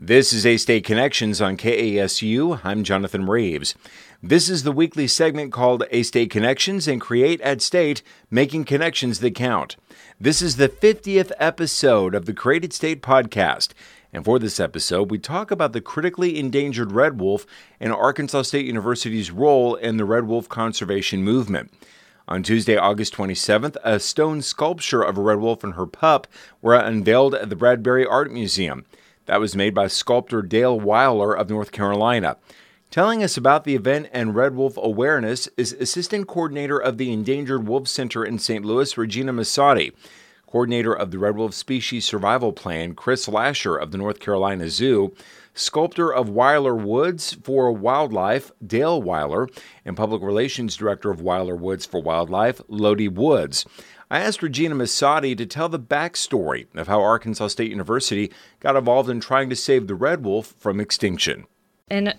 This is A-State Connections on KASU. I'm Jonathan Reeves. This is the weekly segment called A-State Connections and Create at State, making connections that count. This is the 50th episode of the Create at State podcast. And for this episode, we talk about the critically endangered red wolf and Arkansas State University's role in the red wolf conservation movement. On Tuesday, August 27th, a stone sculpture of a red wolf and her pup were unveiled at the Bradbury Art Museum. That was made by sculptor Dale Weiler of North Carolina. Telling us about the event and red wolf awareness is Assistant Coordinator of the Endangered Wolf Center in St. Louis, Regina Massotti. Coordinator of the Red Wolf Species Survival Plan, Chris Lasher of the North Carolina Zoo, sculptor of Weiler Woods for Wildlife, Dale Weiler, and Public Relations Director of Weiler Woods for Wildlife, Lodi Woods. I asked Regina Massotti to tell the backstory of how Arkansas State University got involved in trying to save the red wolf from extinction. In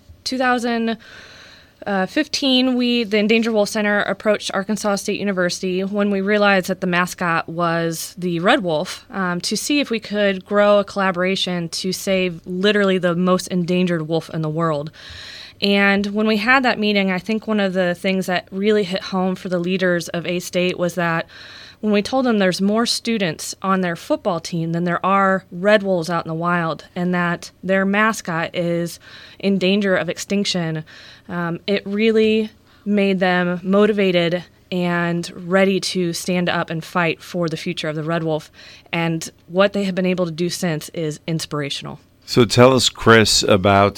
2015, the Endangered Wolf Center approached Arkansas State University when we realized that the mascot was the red wolf to see if we could grow a collaboration to save literally the most endangered wolf in the world. And when we had that meeting, I think one of the things that really hit home for the leaders of A-State was that when we told them there's more students on their football team than there are red wolves out in the wild, and that their mascot is in danger of extinction, it really made them motivated and ready to stand up and fight for the future of the red wolf. And what they have been able to do since is inspirational. So tell us, Chris, about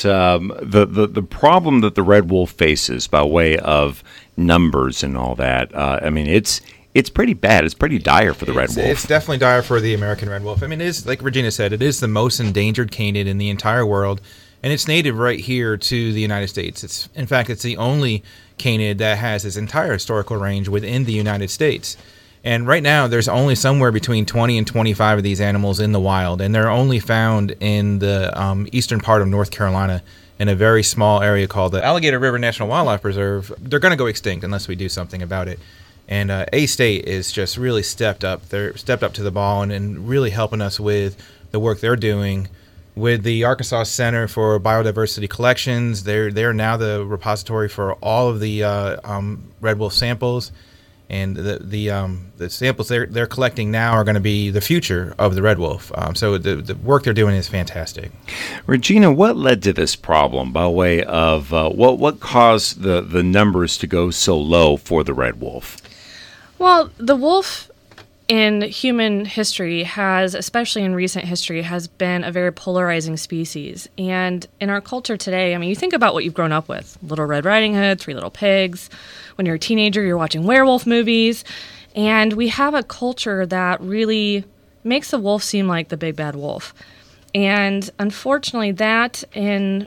the problem that the red wolf faces by way of numbers and all that. It's pretty bad. It's pretty dire for the red wolf. It's definitely dire for the American red wolf. I mean, it is, like Regina said, it is the most endangered canid in the entire world, and it's native right here to the United States. In fact, it's the only canid that has its entire historical range within the United States. And right now, there's only somewhere between 20 and 25 of these animals in the wild, and they're only found in the eastern part of North Carolina in a very small area called the Alligator River National Wildlife Preserve. They're going to go extinct unless we do something about it. And A-State is just really stepped up. They're stepped up to the ball and really helping us with the work they're doing with the Arkansas Center for Biodiversity Collections. They're now the repository for all of the red wolf samples, and the samples they're collecting now are going to be the future of the red wolf. So the work they're doing is fantastic. Regina, what led to this problem by way of what caused the numbers to go so low for the red wolf? Well, the wolf in human history has, especially in recent history, has been a very polarizing species. And in our culture today, I mean, you think about what you've grown up with. Little Red Riding Hood, Three Little Pigs. When you're a teenager, you're watching werewolf movies. And we have a culture that really makes the wolf seem like the big bad wolf. And unfortunately, that in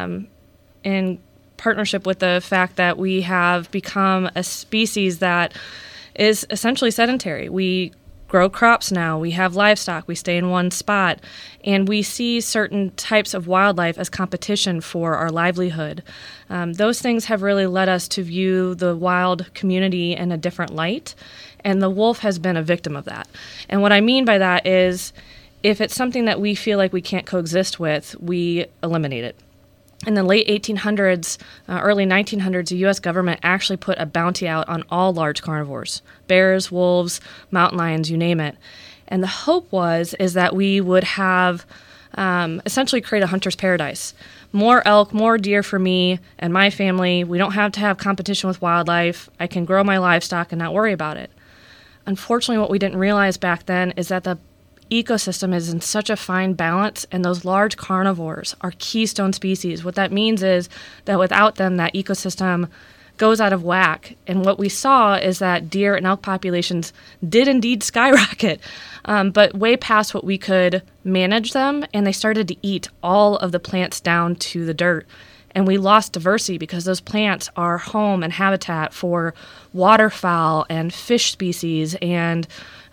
partnership with the fact that we have become a species that is essentially sedentary. We grow crops now, we have livestock, we stay in one spot, and we see certain types of wildlife as competition for our livelihood. Those things have really led us to view the wild community in a different light, and the wolf has been a victim of that. And what I mean by that is, if it's something that we feel like we can't coexist with, we eliminate it. In the late 1800s, early 1900s, the U.S. government actually put a bounty out on all large carnivores, bears, wolves, mountain lions, you name it. And the hope is that we would have essentially create a hunter's paradise. More elk, more deer for me and my family. We don't have to have competition with wildlife. I can grow my livestock and not worry about it. Unfortunately, what we didn't realize back then is that the ecosystem is in such a fine balance, and those large carnivores are keystone species. What that means is that without them, that ecosystem goes out of whack. And what we saw is that deer and elk populations did indeed skyrocket, but way past what we could manage them, and they started to eat all of the plants down to the dirt. And we lost diversity because those plants are home and habitat for waterfowl and fish species and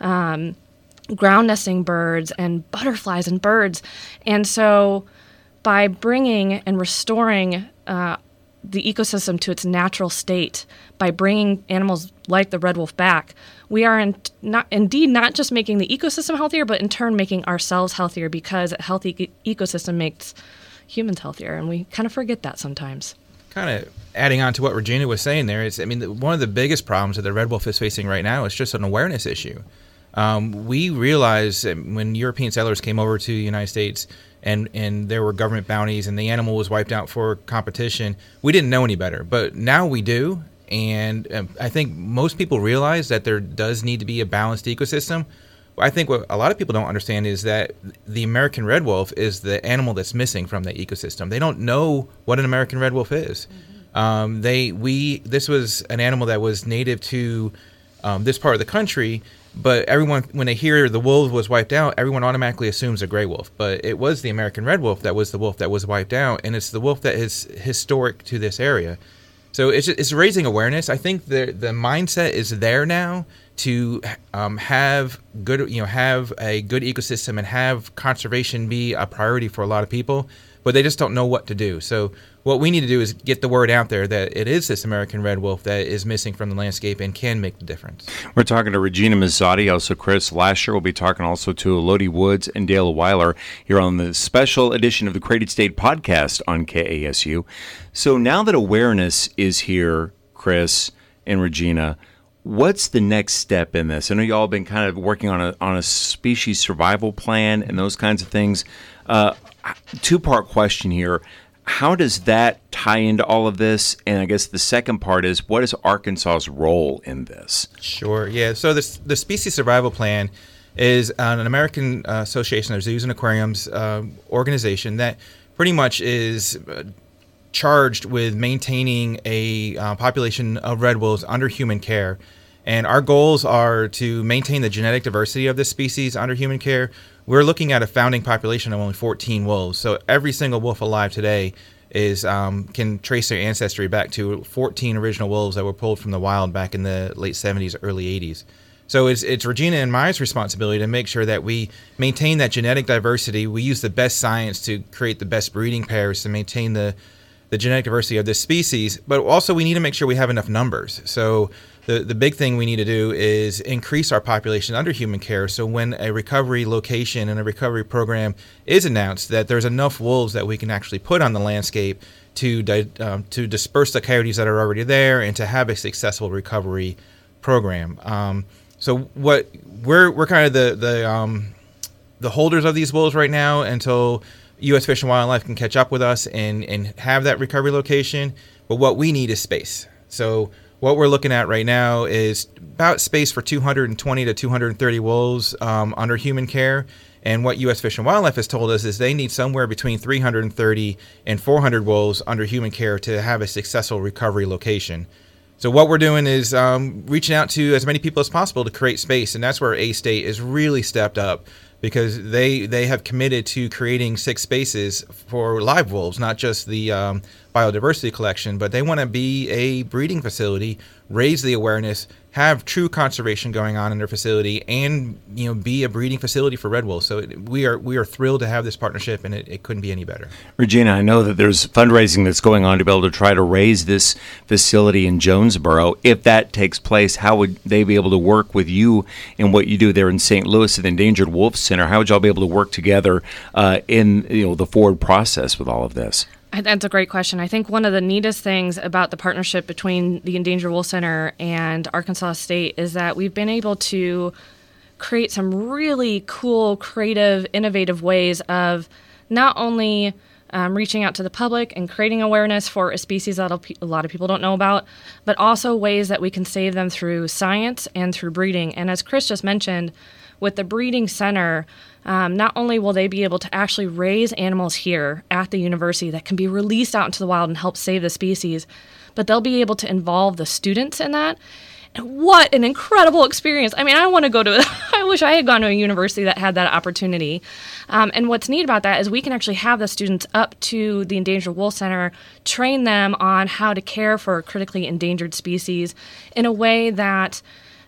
ground nesting birds and butterflies and birds. And so by bringing and restoring the ecosystem to its natural state by bringing animals like the red wolf back, we are indeed not just making the ecosystem healthier, but in turn making ourselves healthier, because a healthy ecosystem makes humans healthier, and we kind of forget that sometimes. Kind of adding on to what Regina was saying there is, one of the biggest problems that the red wolf is facing right now is just an awareness issue. We realized that when European settlers came over to the United States and there were government bounties and the animal was wiped out for competition, we didn't know any better. But now we do, and I think most people realize that there does need to be a balanced ecosystem. I think what a lot of people don't understand is that the American red wolf is the animal that's missing from the ecosystem. They don't know what an American red wolf is. This was an animal that was native to this part of the country, but everyone, when they hear the wolf was wiped out, everyone automatically assumes a gray wolf. But it was the American red wolf that was the wolf that was wiped out, and it's the wolf that is historic to this area. So it's raising awareness. I think the mindset is there now to have a good ecosystem and have conservation be a priority for a lot of people, but they just don't know what to do. So what we need to do is get the word out there that it is this American red wolf that is missing from the landscape and can make the difference. We're talking to Regina Mazzotti, also Chris Lasher. We'll be talking also to Elodie Woods and Dale Weiler here on the special edition of the Created State podcast on KASU. So now that awareness is here, Chris and Regina, what's the next step in this? I know you all have been kind of working on a species survival plan and those kinds of things. Two-part question here. How does that tie into all of this? And I guess the second part is, what is Arkansas's role in this? Sure, yeah. So the Species Survival Plan is an American Association of Zoos and Aquariums organization that pretty much is charged with maintaining a population of red wolves under human care. And our goals are to maintain the genetic diversity of this species under human care. We're looking at a founding population of only 14 wolves. So every single wolf alive today is can trace their ancestry back to 14 original wolves that were pulled from the wild back in the late 70s, early 80s. So it's Regina and my responsibility to make sure that we maintain that genetic diversity. We use the best science to create the best breeding pairs to maintain the genetic diversity of this species, but also we need to make sure we have enough numbers. So the big thing we need to do is increase our population under human care, so when a recovery location and a recovery program is announced, that there's enough wolves that we can actually put on the landscape to disperse the coyotes that are already there and to have a successful recovery program. So what we're kind of the holders of these wolves right now until U.S. Fish and Wildlife can catch up with us and have that recovery location. But what we need is space. So what we're looking at right now is about space for 220 to 230 wolves under human care. And what U.S. Fish and Wildlife has told us is they need somewhere between 330 and 400 wolves under human care to have a successful recovery location. So what we're doing is reaching out to as many people as possible to create space. And that's where A-State is really stepped up, because they have committed to creating 6 spaces for live wolves, not just the biodiversity collection, but they want to be a breeding facility, raise the awareness, have true conservation going on in their facility, and be a breeding facility for red wolves. So we are thrilled to have this partnership, and it couldn't be any better. Regina, I know that there's fundraising that's going on to be able to try to raise this facility in Jonesboro. If that takes place, how would they be able to work with you in what you do there in St. Louis at the Endangered Wolf Center? How would y'all be able to work together in the forward process with all of this? That's a great question. I think one of the neatest things about the partnership between the Endangered Wolf Center and Arkansas State is that we've been able to create some really cool, creative, innovative ways of not only reaching out to the public and creating awareness for a species that a lot of people don't know about, but also ways that we can save them through science and through breeding. And as Chris just mentioned, with the breeding center, not only will they be able to actually raise animals here at the university that can be released out into the wild and help save the species, but they'll be able to involve the students in that. And what an incredible experience. I mean, I wish I had gone to a university that had that opportunity. And what's neat about that is we can actually have the students up to the Endangered Wolf Center, train them on how to care for critically endangered species in a way that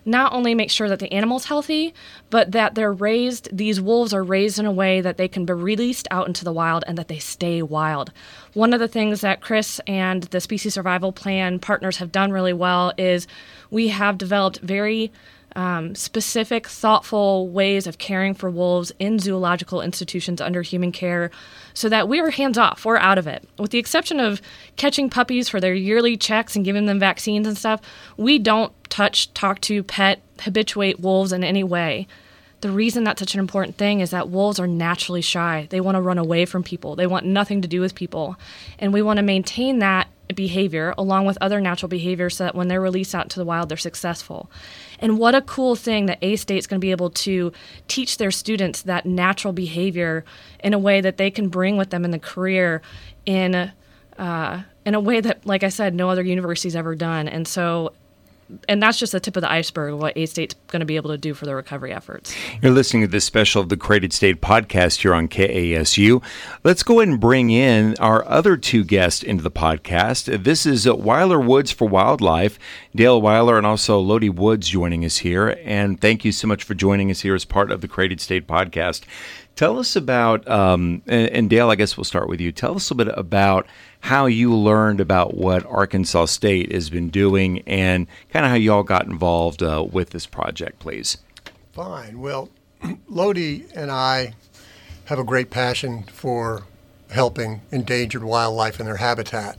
not only make sure that the animal's healthy, but that these wolves are raised in a way that they can be released out into the wild and that they stay wild. One of the things that Chris and the Species Survival Plan partners have done really well is we have developed very specific, thoughtful ways of caring for wolves in zoological institutions under human care so that we are hands off. We're out of it. With the exception of catching puppies for their yearly checks and giving them vaccines and stuff, we don't touch, talk to, pet, habituate wolves in any way. The reason that's such an important thing is that wolves are naturally shy. They want to run away from people. They want nothing to do with people. And we want to maintain that behavior along with other natural behaviors so that when they're released out into the wild, they're successful. And what a cool thing that A-State's going to be able to teach their students that natural behavior in a way that they can bring with them in the career in a way that, like I said, no other university's ever done. And that's just the tip of the iceberg of what A-State's going to be able to do for their recovery efforts. You're listening to this special of the Created State podcast here on KASU. Let's go ahead and bring in our other two guests into the podcast. This is Weiler Woods for Wildlife, Dale Weiler and also Lodi Woods joining us here. And thank you so much for joining us here as part of the Created State podcast. Tell us about, and Dale, I guess we'll start with you. Tell us a bit about how you learned about what Arkansas State has been doing and kind of how you all got involved with this project, please. Fine. Well, Lodi and I have a great passion for helping endangered wildlife in their habitat.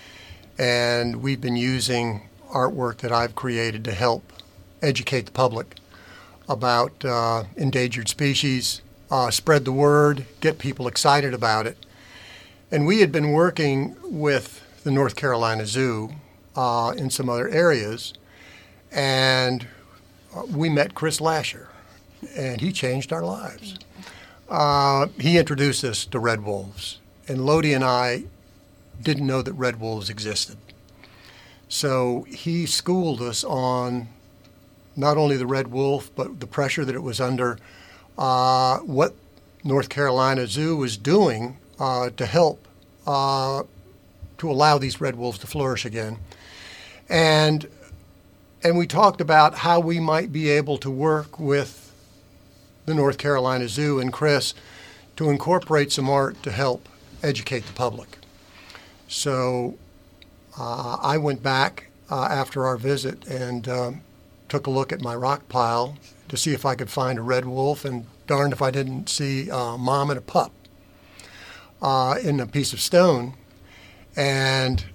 And we've been using artwork that I've created to help educate the public about endangered species, spread the word, get people excited about it. And we had been working with the North Carolina Zoo in some other areas, and we met Chris Lasher, and he changed our lives. He introduced us to red wolves, and Lodi and I didn't know that red wolves existed. So he schooled us on not only the red wolf, but the pressure that it was under, what North Carolina Zoo was doing to help to allow these red wolves to flourish again. And we talked about how we might be able to work with the North Carolina Zoo and Chris to incorporate some art to help educate the public. So I went back after our visit and took a look at my rock pile to see if I could find a red wolf, and darned if I didn't see a mom and a pup in a piece of stone. And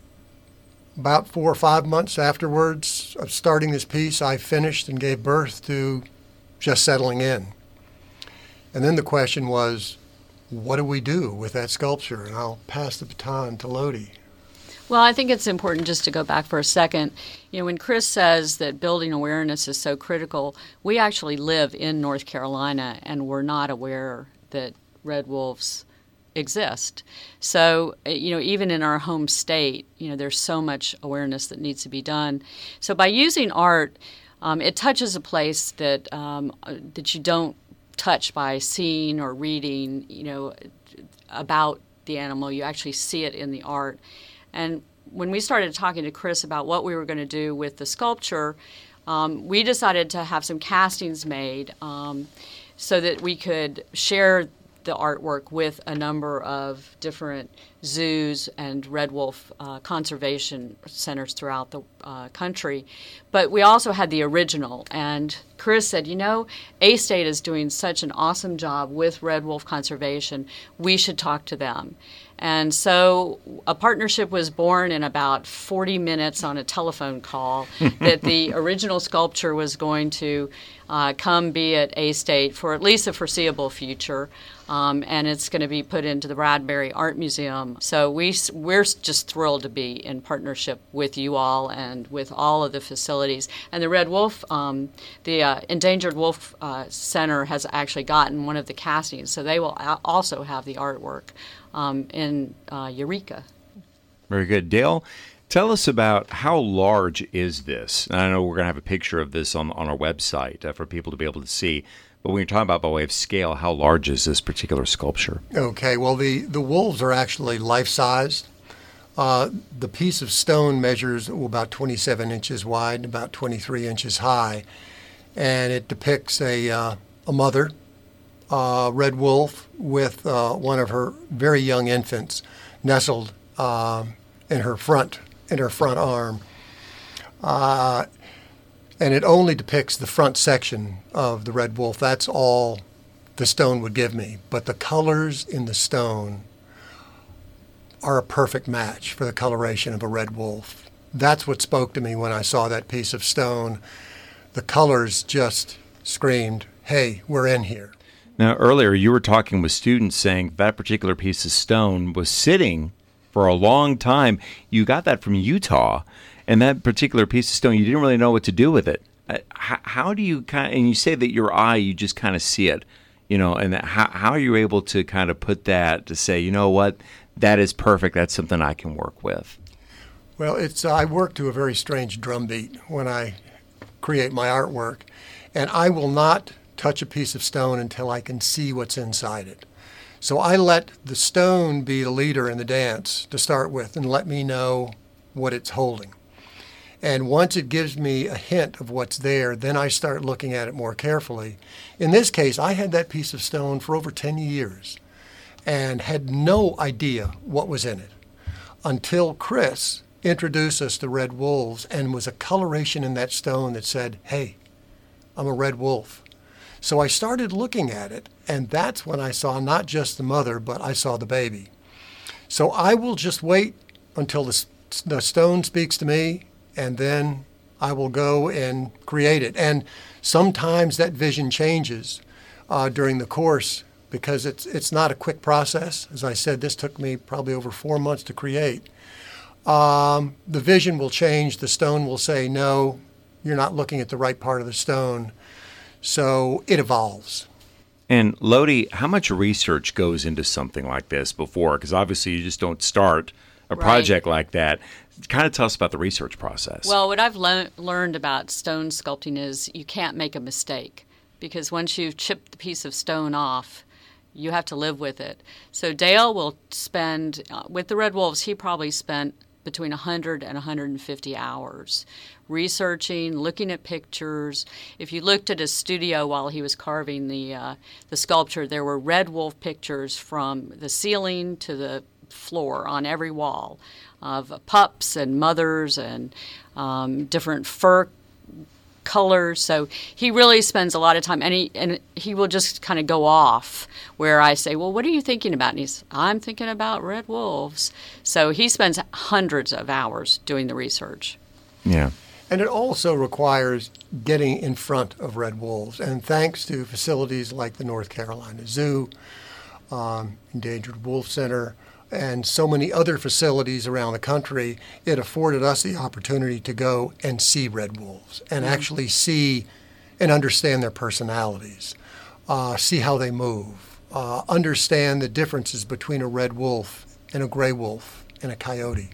about 4 or 5 months afterwards of starting this piece, I finished and gave birth to just settling in. And then the question was, what do we do with that sculpture? And I'll pass the baton to Lodi. Well, I think it's important just to go back for a second. You know, when Chris says that building awareness is so critical, we actually live in North Carolina and we're not aware that red wolves exist. So, you know, even in our home state, you know, there's so much awareness that needs to be done. So by using art, it touches a place that that you don't touch by seeing or reading, you know, about the animal. You actually see it in the art. And when we started talking to Chris about what we were going to do with the sculpture, we decided to have some castings made so that we could share the artwork with a number of different zoos and red wolf conservation centers throughout the country. But we also had the original, and Chris said, you know, A-State is doing such an awesome job with red wolf conservation, we should talk to them. And so a partnership was born in about 40 minutes on a telephone call that the original sculpture was going to come be at A-State for at least the foreseeable future. And it's going to be put into the Bradbury Art Museum. So we're just thrilled to be in partnership with you all and with all of the facilities. And the Red Wolf, the Endangered Wolf Center has actually gotten one of the castings, so they will also have the artwork in Eureka. Very good. Dale, tell us about how large is this? And I know we're going to have a picture of this on our website for people to be able to see. But when you're talking about by way of scale, how large is this particular sculpture? Okay, well, the wolves are actually life-sized. The piece of stone measures about 27 inches wide and about 23 inches high, and it depicts a mother, red wolf, with one of her very young infants nestled in her front arm. And it only depicts the front section of the red wolf. That's all the stone would give me. But the colors in the stone are a perfect match for the coloration of a red wolf. That's what spoke to me when I saw that piece of stone. The colors just screamed, hey, we're in here. Now, earlier you were talking with students saying that particular piece of stone was sitting for a long time. You got that from Utah, and that particular piece of stone, you didn't really know what to do with it. How do you and you say that your eye, you just kind of see it, and how are you able to kind of put that to say, you know what, that is perfect, that's something I can work with? Well, I work to a very strange drum beat when I create my artwork, and I will not touch a piece of stone until I can see what's inside it. So I let the stone be the leader in the dance to start with and let me know what it's holding. And once it gives me a hint of what's there, then I start looking at it more carefully. In this case, I had that piece of stone for over 10 years and had no idea what was in it until Chris introduced us to red wolves, and was a coloration in that stone that said, hey, I'm a red wolf. So I started looking at it, and that's when I saw not just the mother, but I saw the baby. So I will just wait until the stone speaks to me, and then I will go and create it. And sometimes that vision changes during the course, because it's not a quick process. As I said, this took me probably over 4 months to create. The vision will change. The stone will say, no, you're not looking at the right part of the stone. So it evolves. And Lodi, how much research goes into something like this before? Because obviously you just don't start a project like that. Kind of tell us about the research process. Well, what I've learned about stone sculpting is you can't make a mistake, because once you've chipped the piece of stone off, you have to live with it. So Dale will spend, with the Red Wolves, he probably spent between 100 and 150 hours researching, looking at pictures. If you looked at his studio while he was carving the sculpture, there were red wolf pictures from the ceiling to the floor on every wall of pups and mothers and different fur colors. So he really spends a lot of time, and he will just kind of go off where I say, well, what are you thinking about? And I'm thinking about red wolves. So he spends hundreds of hours doing the research. Yeah. And it also requires getting in front of red wolves. And thanks to facilities like the North Carolina Zoo, Endangered Wolf Center, and so many other facilities around the country, it afforded us the opportunity to go and see red wolves and actually see and understand their personalities, see how they move, understand the differences between a red wolf and a gray wolf and a coyote.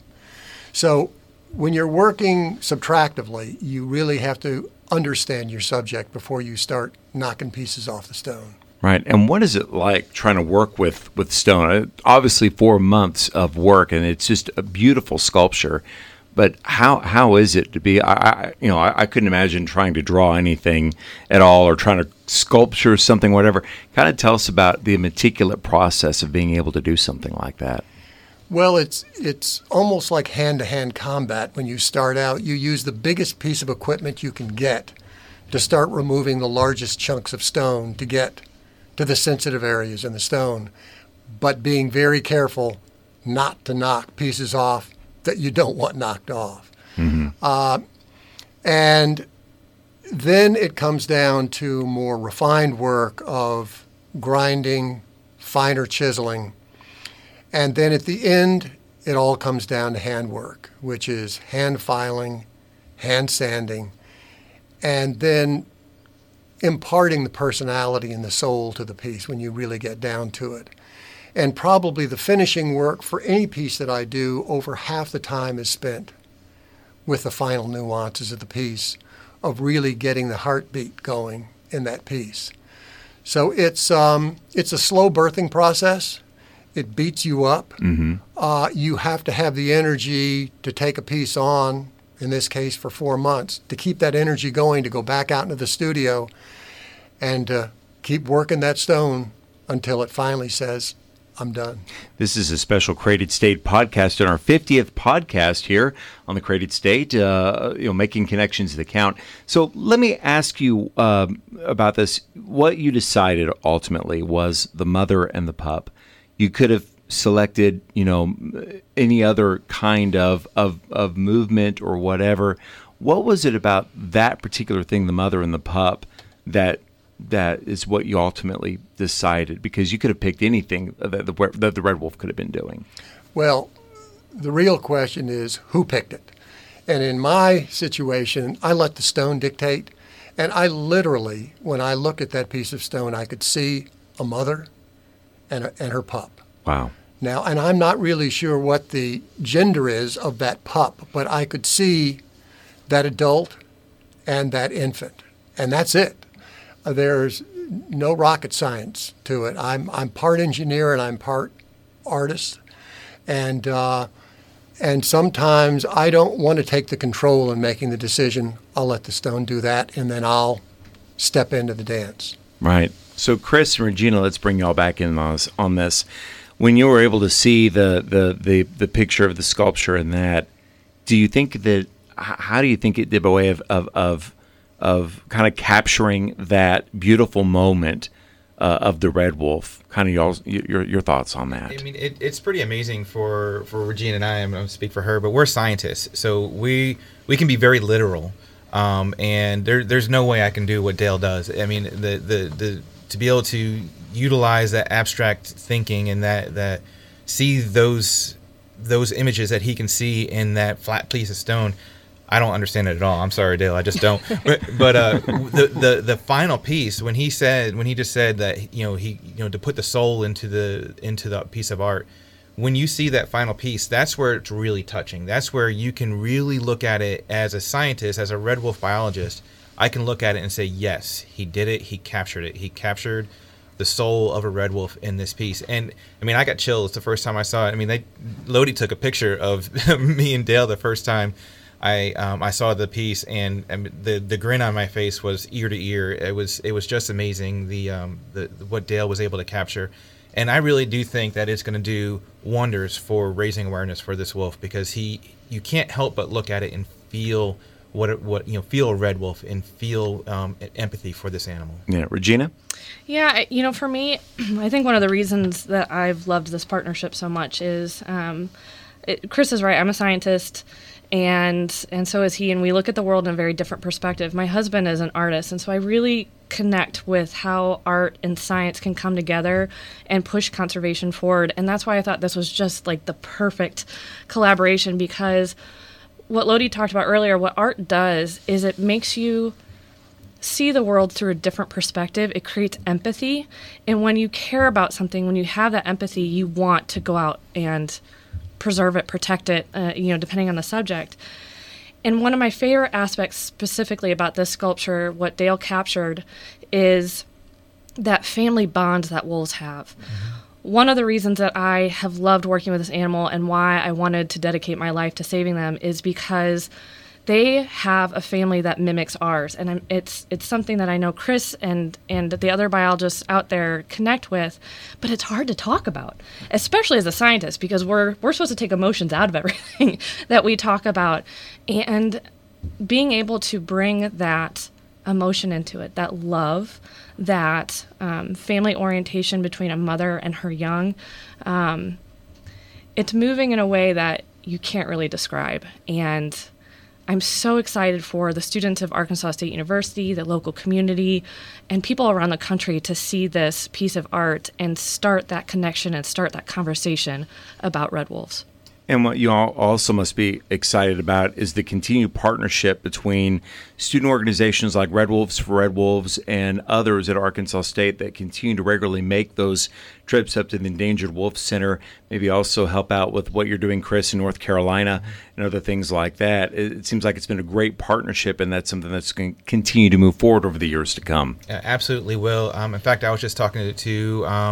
So when you're working subtractively, you really have to understand your subject before you start knocking pieces off the stone. Right. And what is it like trying to work with stone? Obviously 4 months of work, and it's just a beautiful sculpture. But how is it to be? I couldn't imagine trying to draw anything at all, or trying to sculpture something, whatever. Kind of tell us about the meticulous process of being able to do something like that. Well, it's almost like hand-to-hand combat. When you start out, you use the biggest piece of equipment you can get to start removing the largest chunks of stone to get to the sensitive areas in the stone, but being very careful not to knock pieces off that you don't want knocked off. Mm-hmm. And then it comes down to more refined work of grinding, finer chiseling, and then at the end, it all comes down to handwork, which is hand filing, hand sanding, and then imparting the personality and the soul to the piece when you really get down to it. And probably the finishing work for any piece that I do, over half the time is spent with the final nuances of the piece, of really getting the heartbeat going in that piece. So it's a slow birthing process. it beats you up. You have to have the energy to take a piece on, in this case for 4 months, to keep that energy going, to go back out into the studio and keep working that stone until it finally says, I'm done. This is a special Created State podcast, and our 50th podcast here on the Created State, making connections that count. So let me ask you about this. What you decided ultimately was the mother and the pup. You could have selected, any other kind of movement or whatever. What was it about that particular thing, the mother and the pup, that is what you ultimately decided? Because you could have picked anything that the Red Wolf could have been doing. Well, the real question is who picked it? And in my situation, I let the stone dictate. And I literally, when I looked at that piece of stone, I could see a mother and her pup. Wow. Now, and I'm not really sure what the gender is of that pup, but I could see that adult and that infant. And that's it. There's no rocket science to it. I'm part engineer and I'm part artist, and sometimes I don't want to take the control in making the decision. I'll let the stone do that, and then I'll step into the dance. Right. So Chris and Regina, let's bring y'all back in on this. When you were able to see the picture of the sculpture and that, how do you think it did by way of kind of capturing that beautiful moment of the Red Wolf? Kind of your thoughts on that. I mean, it's pretty amazing for Regina and I. I'm going to speak for her, but we're scientists, so we can be very literal, and there's no way I can do what Dale does. I mean, the to be able to utilize that abstract thinking and that see those images that he can see in that flat piece of stone. I don't understand it at all. I'm sorry, Dale. I just don't. but the final piece, when he just said that to put the soul into the piece of art, when you see that final piece, that's where it's really touching. That's where you can really look at it as a scientist, as a Red Wolf biologist. I can look at it and say, yes, he did it. He captured it. He captured the soul of a Red Wolf in this piece. And I mean, I got chills the first time I saw it. I mean, Lodi took a picture of me and Dale the first time I saw the piece, and the grin on my face was ear to ear. It was just amazing the what Dale was able to capture, and I really do think that it's going to do wonders for raising awareness for this wolf, because you can't help but look at it and feel feel a Red Wolf and feel empathy for this animal. Yeah, Regina? Yeah, for me, I think one of the reasons that I've loved this partnership so much is Chris is right. I'm a scientist. And so is he, and we look at the world in a very different perspective. My husband is an artist, and so I really connect with how art and science can come together and push conservation forward. And that's why I thought this was just like the perfect collaboration, because what Lodi talked about earlier, what art does is it makes you see the world through a different perspective. It creates empathy, and when you care about something, when you have that empathy, you want to go out and preserve it, protect it, depending on the subject. And one of my favorite aspects specifically about this sculpture, what Dale captured, is that family bond that wolves have. Mm-hmm. One of the reasons that I have loved working with this animal and why I wanted to dedicate my life to saving them is because they have a family that mimics ours, and it's something that I know Chris and the other biologists out there connect with, but it's hard to talk about, especially as a scientist, because we're supposed to take emotions out of everything that we talk about, and being able to bring that emotion into it, that love, that family orientation between a mother and her young, it's moving in a way that you can't really describe. And I'm so excited for the students of Arkansas State University, the local community, and people around the country to see this piece of art and start that connection and start that conversation about red wolves. And what you all also must be excited about is the continued partnership between student organizations like Red Wolves for Red Wolves and others at Arkansas State that continue to regularly make those trips up to the Endangered Wolf Center, maybe also help out with what you're doing, Chris, in North Carolina and other things like that. It seems like it's been a great partnership, and that's something that's going to continue to move forward over the years to come. Absolutely will. In fact, I was just talking to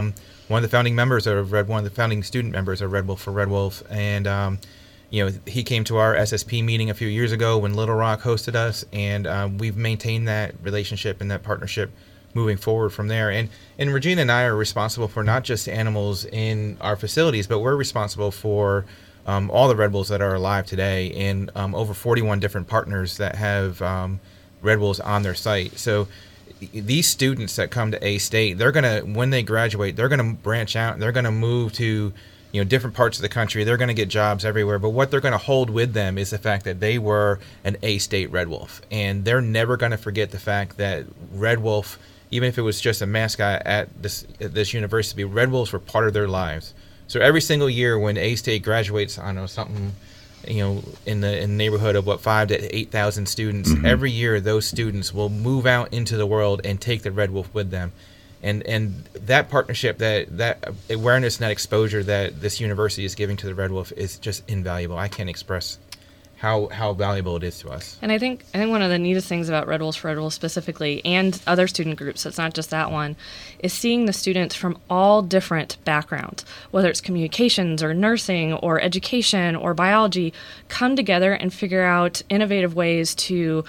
one of the founding members of one of the founding student members of Red Wolf for Red Wolf, and he came to our SSP meeting a few years ago when Little Rock hosted us, and we've maintained that relationship and that partnership moving forward from there. And Regina and I are responsible for not just animals in our facilities, but we're responsible for all the Red Wolves that are alive today, and over 41 different partners that have Red Wolves on their site. So these students that come to A-State, when they graduate, they're gonna branch out and they're gonna move to different parts of the country. They're going to get jobs everywhere, but what they're going to hold with them is the fact that they were an A-State Red Wolf, and they're never going to forget the fact that Red Wolf, even if it was just a mascot at this university, Red Wolves were part of their lives. So every single year when A-State graduates, I don't know, something, in the neighborhood of 5,000 to 8,000 students, every year those students will move out into the world and take the Red Wolf with them. And that partnership, that awareness and that exposure that this university is giving to the Red Wolf is just invaluable. I can't express how valuable it is to us. And I think one of the neatest things about Red Wolves for Red Wolves specifically, and other student groups, it's not just that one, is seeing the students from all different backgrounds, whether it's communications or nursing or education or biology, come together and figure out innovative ways to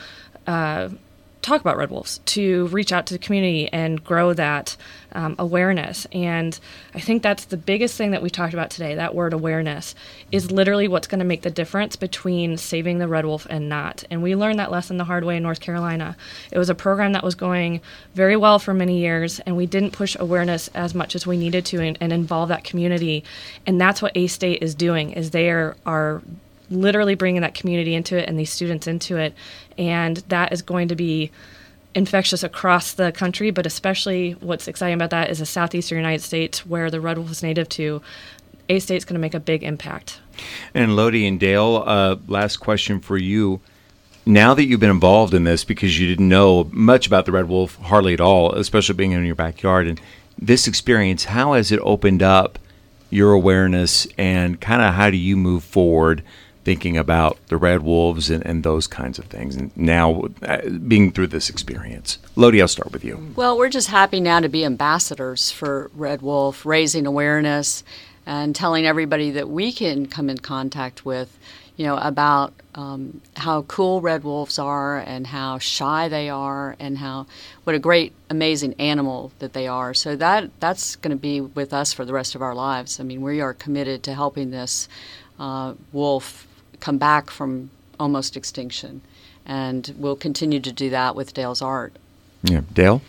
talk about Red Wolves, to reach out to the community and grow that awareness. And I think that's the biggest thing that we talked about today. That word awareness is literally what's going to make the difference between saving the Red Wolf and not. And we learned that lesson the hard way in North Carolina. It was a program that was going very well for many years, and we didn't push awareness as much as we needed to and involve that community. And that's what A-State is doing, is they are literally bringing that community into it and these students into it. And that is going to be infectious across the country, but especially what's exciting about that is the southeastern United States, where the Red Wolf is native to. A-State's going to make a big impact. And Lodi and Dale, last question for you. Now that you've been involved in this, because you didn't know much about the Red Wolf, hardly at all, especially being in your backyard, and this experience, how has it opened up your awareness, and kind of how do you move forward thinking about the Red Wolves and those kinds of things, and now being through this experience? Lodi, I'll start with you. Well, we're just happy now to be ambassadors for Red Wolf, raising awareness and telling everybody that we can come in contact with, about how cool Red Wolves are and how shy they are and what a great, amazing animal that they are. So that's going to be with us for the rest of our lives. I mean, we are committed to helping this wolf come back from almost extinction, and we'll continue to do that with Dale's art. Yeah, Dale?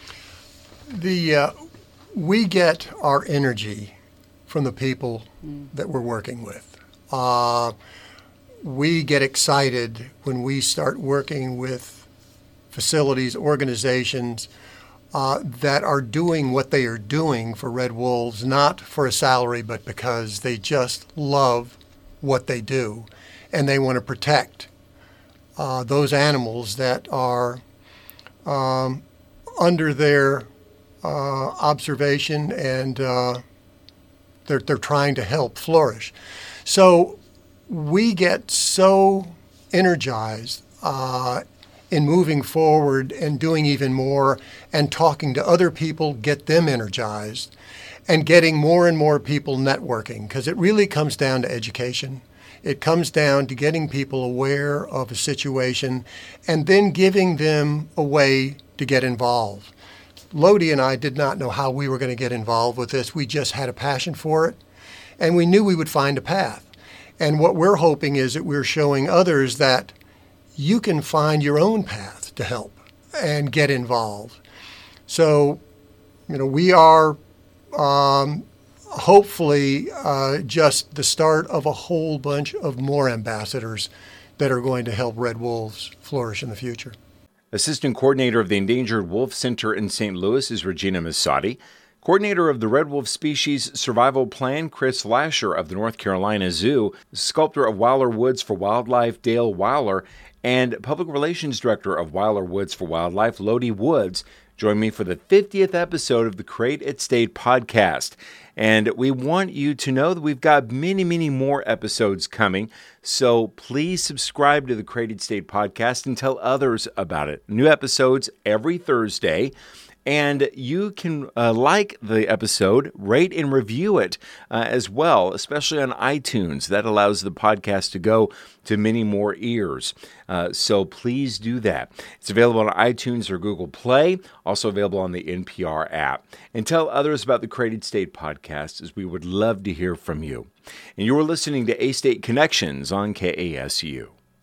We get our energy from the people that we're working with. We get excited when we start working with facilities, organizations that are doing what they are doing for Red Wolves, not for a salary, but because they just love what they do. And they want to protect those animals that are under their observation, and they're trying to help flourish. So we get so energized in moving forward and doing even more, and talking to other people, get them energized, and getting more and more people networking, because it really comes down to education. It comes down to getting people aware of a situation and then giving them a way to get involved. Lodi and I did not know how we were going to get involved with this. We just had a passion for it, and we knew we would find a path. And what we're hoping is that we're showing others that you can find your own path to help and get involved. So, we are hopefully just the start of a whole bunch of more ambassadors that are going to help Red Wolves flourish in the future. Assistant Coordinator of the Endangered Wolf Center in St. Louis is Regina Massotti. Coordinator of the Red Wolf Species Survival Plan, Chris Lasher of the North Carolina Zoo, sculptor of Weiler Woods for Wildlife, Dale Weiler, and Public Relations Director of Weiler Woods for Wildlife, Lodi Woods, join me for the 50th episode of the Create at State podcast. And we want you to know that we've got many, many more episodes coming. So please subscribe to the Create at State podcast and tell others about it. New episodes every Thursday. And you can like the episode, rate and review it as well, especially on iTunes. That allows the podcast to go to many more ears. So please do that. It's available on iTunes or Google Play, also available on the NPR app. And tell others about the Created State podcast, as we would love to hear from you. And you are listening to A-State Connections on KASU.